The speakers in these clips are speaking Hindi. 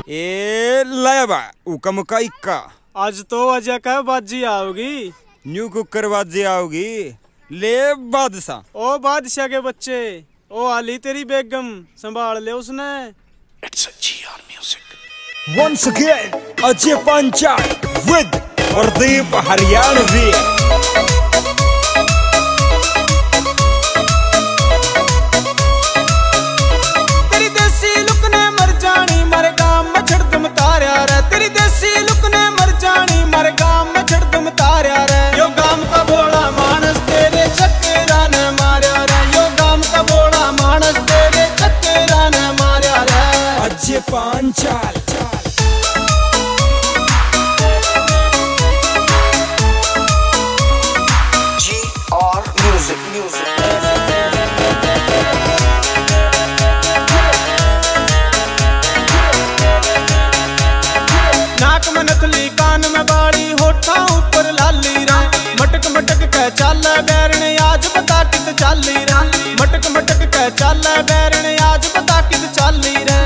ए लाया हुक्म का इक्का। आज तो अजय का बाजी आओगी। न्यू कुकर बाजी आओगी। ले बादशाह। ओ बादशाह के बच्चे, ओ आली तेरी बेगम, संभाल ले उसने। It's a GR music. Once again, Ajay Panchal with Pradeep Haryanvi. Panchal GR music। नाक में नकली, कान में बाड़ी, होठा ऊपर लाली रा। मटक मटक के चाल बैरने, आज बता कित चाली रा। मटक मटक के चाल बैरने, आज बता कित चाली रे।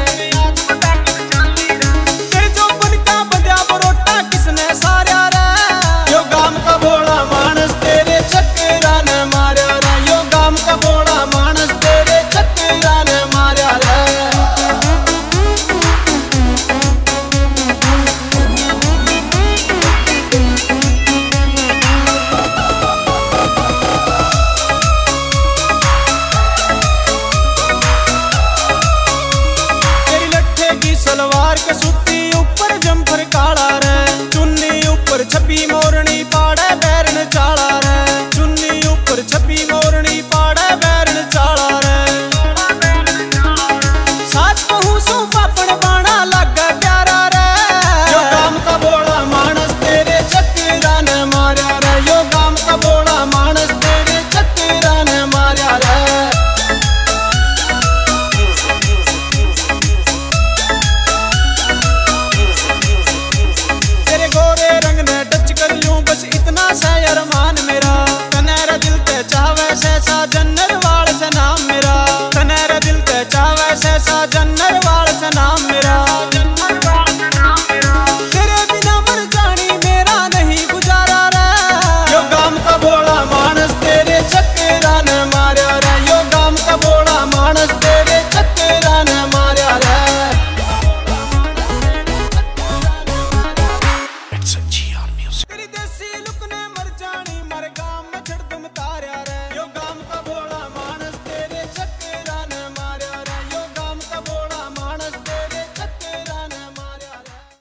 सलवार के सूती ऊपर जम्फर काला रे, चुन्नी ऊपर छपी मोरनी, पाड़े बैरन चाला रे।